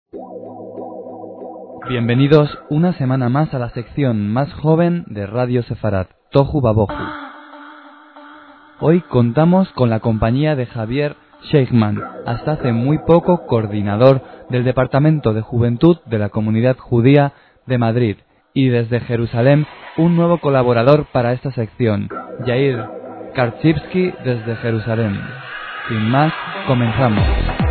Bienvenidos una semana más a la sección más joven de Radio Sefarat, Tohu Babohu. Hoy contamos con la compañía de Javier Sheikhman, hasta hace muy poco coordinador del Departamento de Juventud de la Comunidad Judía de Madrid, y desde Jerusalén un nuevo colaborador para esta sección, Yair Karczybski desde Jerusalén. Sin más, comenzamos.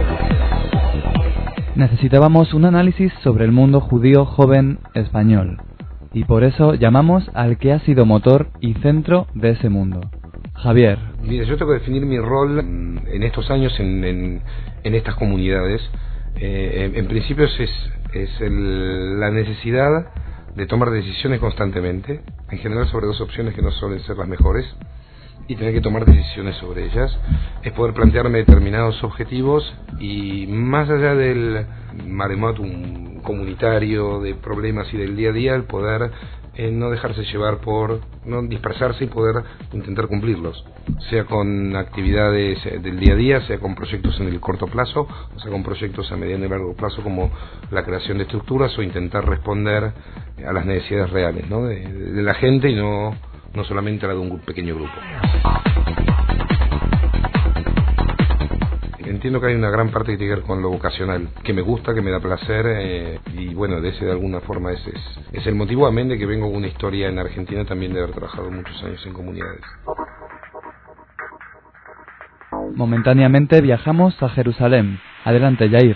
Necesitábamos un análisis sobre el mundo judío joven español, y por eso llamamos al que ha sido motor y centro de ese mundo. Javier. Mira, yo tengo que definir mi rol en estos años en estas comunidades. En principio es la necesidad de tomar decisiones constantemente, en general sobre dos opciones que no suelen ser las mejores, y tener que tomar decisiones sobre ellas. Es poder plantearme determinados objetivos y, más allá del maremátum comunitario, de problemas y del día a día, el poder no dejarse llevar por, no dispersarse y poder intentar cumplirlos, sea con actividades del día a día, sea con proyectos en el corto plazo, o sea con proyectos a mediano y largo plazo como la creación de estructuras o intentar responder a las necesidades reales, ¿no? de la gente y no solamente a la de un pequeño grupo. Entiendo que hay una gran parte que tiene que ver con lo vocacional, que me gusta, que me da placer, y bueno, de alguna forma ese es el motivo, amén de que vengo con una historia en Argentina también de haber trabajado muchos años en comunidades. Momentáneamente viajamos a Jerusalén. Adelante, Yair.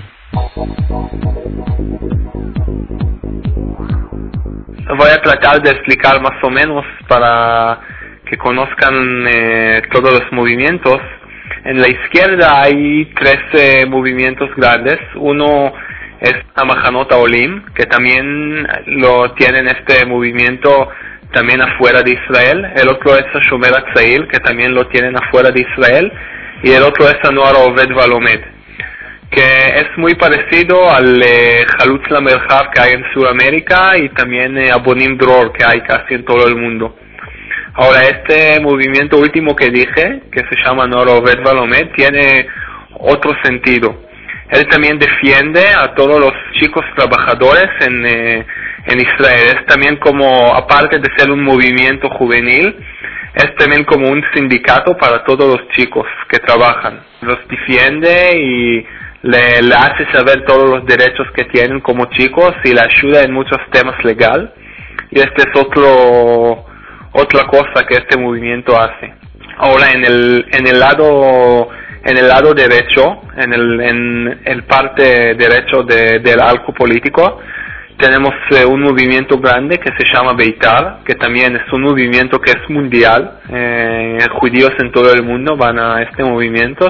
Voy a tratar de explicar más o menos para que conozcan todos los movimientos. En la izquierda hay 13 movimientos grandes. Uno es Amahanot Haolim, que también lo tienen este movimiento también afuera de Israel. El otro es Shomer Hatzail, que también lo tienen afuera de Israel. Y el otro es Noar Oved Valomed, que es muy parecido al Halutz Lamerhav que hay en Sudamérica y también Abonim Dror que hay casi en todo el mundo. Ahora, este movimiento último que dije, que se llama Noar Oved Valomed, tiene otro sentido. Él también defiende a todos los chicos trabajadores en Israel. Es también como, aparte de ser un movimiento juvenil, es también como un sindicato para todos los chicos que trabajan. Los defiende y le hace saber todos los derechos que tienen como chicos y le ayuda en muchos temas legales. Y este es otra cosa que este movimiento hace. Ahora en el lado derecho, en el parte derecho del arco político, tenemos un movimiento grande que se llama Beitar, que también es un movimiento que es mundial. Judíos en todo el mundo van a este movimiento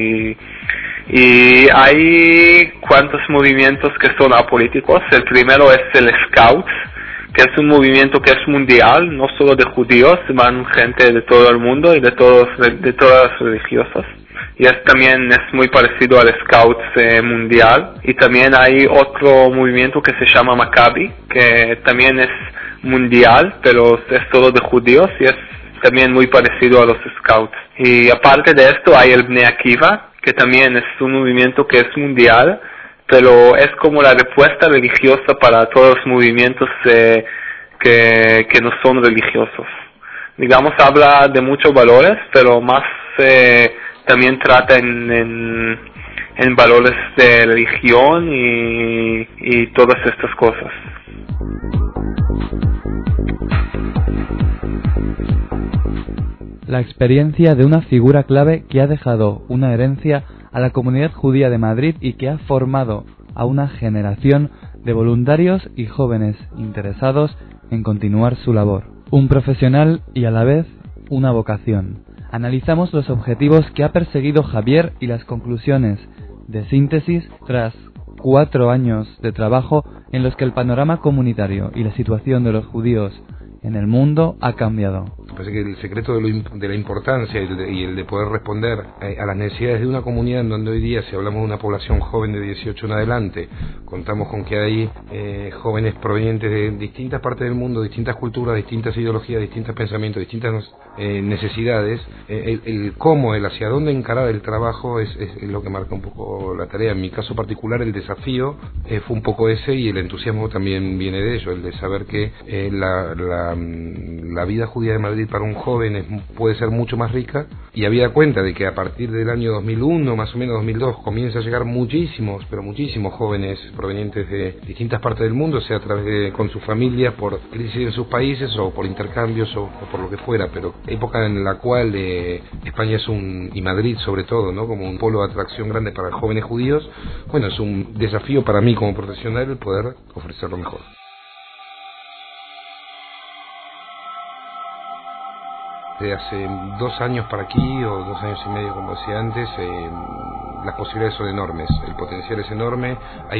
y hay cuantos movimientos que son apolíticos. El primero es el Scouts, que es un movimiento que es mundial, no solo de judíos, van gente de todo el mundo y de todas las religiosas. Y también es muy parecido al Scouts mundial. Y también hay otro movimiento que se llama Maccabi, que también es mundial, pero es todo de judíos y es también muy parecido a los Scouts. Y aparte de esto hay el Bnei Akiva, que también es un movimiento que es mundial, pero es como la respuesta religiosa para todos los movimientos que no son religiosos. Digamos, habla de muchos valores, pero más también trata en valores de religión y todas estas cosas. La experiencia de una figura clave que ha dejado una herencia a la comunidad judía de Madrid y que ha formado a una generación de voluntarios y jóvenes interesados en continuar su labor. Un profesional y a la vez una vocación. Analizamos los objetivos que ha perseguido Javier y las conclusiones de síntesis tras 4 años de trabajo en los que el panorama comunitario y la situación de los judíos en el mundo ha cambiado. Me parece que el secreto de la importancia y el de poder responder a las necesidades de una comunidad en donde hoy día, si hablamos de una población joven de 18 en adelante, contamos con que hay jóvenes provenientes de distintas partes del mundo, distintas culturas, distintas ideologías, distintos pensamientos, distintas necesidades, el cómo, el hacia dónde encarar el trabajo es lo que marca un poco la tarea. En mi caso particular, el desafío fue un poco ese, y el entusiasmo también viene de ello, el de saber que la vida judía de Madrid para un joven puede ser mucho más rica, y había cuenta de que a partir del año 2001, más o menos 2002, comienza a llegar muchísimos, pero muchísimos jóvenes provenientes de distintas partes del mundo, sea a través de con sus familias, por crisis en sus países, o por intercambios, o por lo que fuera, pero época en la cual España es y Madrid sobre todo, ¿no?, como un polo de atracción grande para jóvenes judíos. Bueno, es un desafío para mí como profesional el poder ofrecer lo mejor. Desde hace 2 años para aquí, o 2 años y medio, como decía antes, las posibilidades son enormes, el potencial es enorme, hay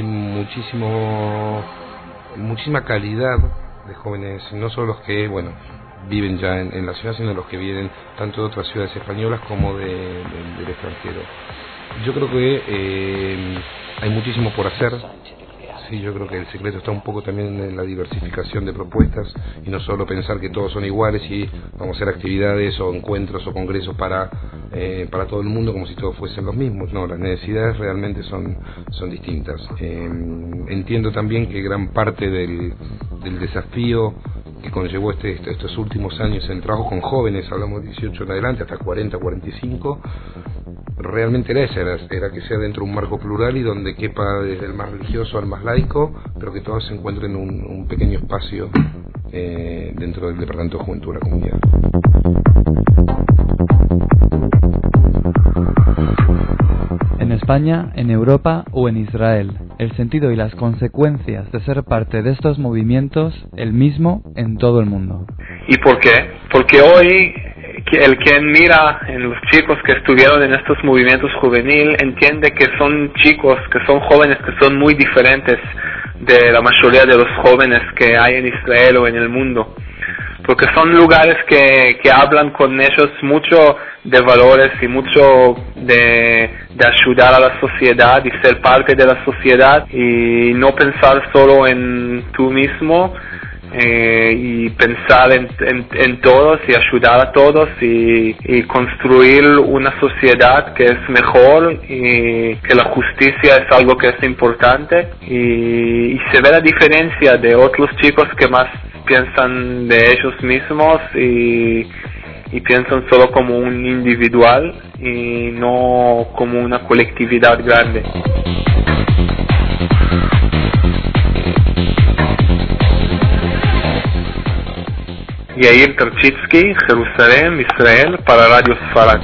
muchísima calidad de jóvenes, no solo los que, bueno, viven ya en la ciudad, sino los que vienen tanto de otras ciudades españolas como del extranjero. Yo creo que hay muchísimo por hacer. Sí, yo creo que el secreto está un poco también en la diversificación de propuestas, y no solo pensar que todos son iguales y vamos a hacer actividades o encuentros o congresos para todo el mundo como si todos fuesen los mismos. No, las necesidades realmente son distintas. Entiendo también que gran parte del desafío que conllevó estos últimos años en el trabajo con jóvenes, hablamos de 18 en adelante, hasta 40, 45, realmente era que sea dentro de un marco plural y donde quepa desde el más religioso al más laico, pero que todos se encuentren un pequeño espacio dentro del Departamento de Juventud de la comunidad. En España, en Europa o en Israel, el sentido y las consecuencias de ser parte de estos movimientos el mismo en todo el mundo. ¿Y por qué? Porque hoy el quien mira en los chicos que estuvieron en estos movimientos juvenil entiende que son chicos, que son jóvenes que son muy diferentes de la mayoría de los jóvenes que hay en Israel o en el mundo, porque son lugares que hablan con ellos mucho de valores y mucho de ayudar a la sociedad y ser parte de la sociedad y no pensar solo en tú mismo, y pensar en todos y ayudar a todos y construir una sociedad que es mejor, y que la justicia es algo que es importante, y se ve la diferencia de otros chicos que más piensan de ellos mismos y piensan solo como un individual y no como una colectividad grande. Yair Tarchitsky, Jerusalén, Israel, para Radio Sfarad.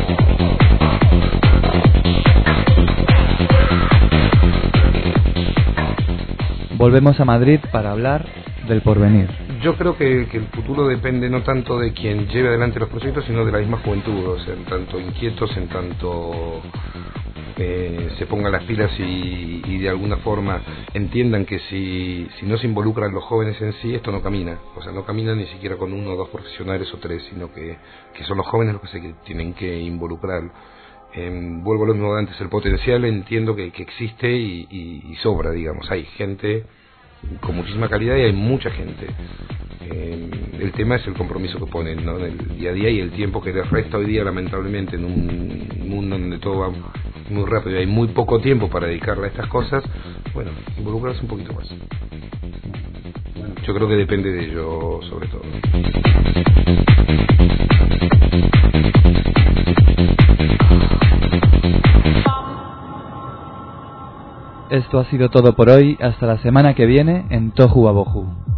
Volvemos a Madrid para hablar del porvenir. Yo creo que el futuro depende no tanto de quien lleve adelante los proyectos, sino de la misma juventud, o sea, en tanto inquietos, en tanto se pongan las pilas y de alguna forma entiendan que si no se involucran los jóvenes en sí, esto no camina. O sea, no camina ni siquiera con 1 o 2 profesionales o 3, sino que son los jóvenes los que se tienen que involucrar. Vuelvo a lo mismo de antes, el potencial entiendo que existe y sobra, digamos. Hay gente con muchísima calidad y hay mucha gente. El tema es el compromiso que ponen, ¿no?, en el día a día, y el tiempo que les resta hoy día, lamentablemente, en un mundo donde todo va muy rápido y hay muy poco tiempo para dedicarle a estas cosas. Bueno, involucrarse un poquito más. Yo creo que depende de ello, sobre todo. Esto ha sido todo por hoy. Hasta la semana que viene en Tohu Wabohu.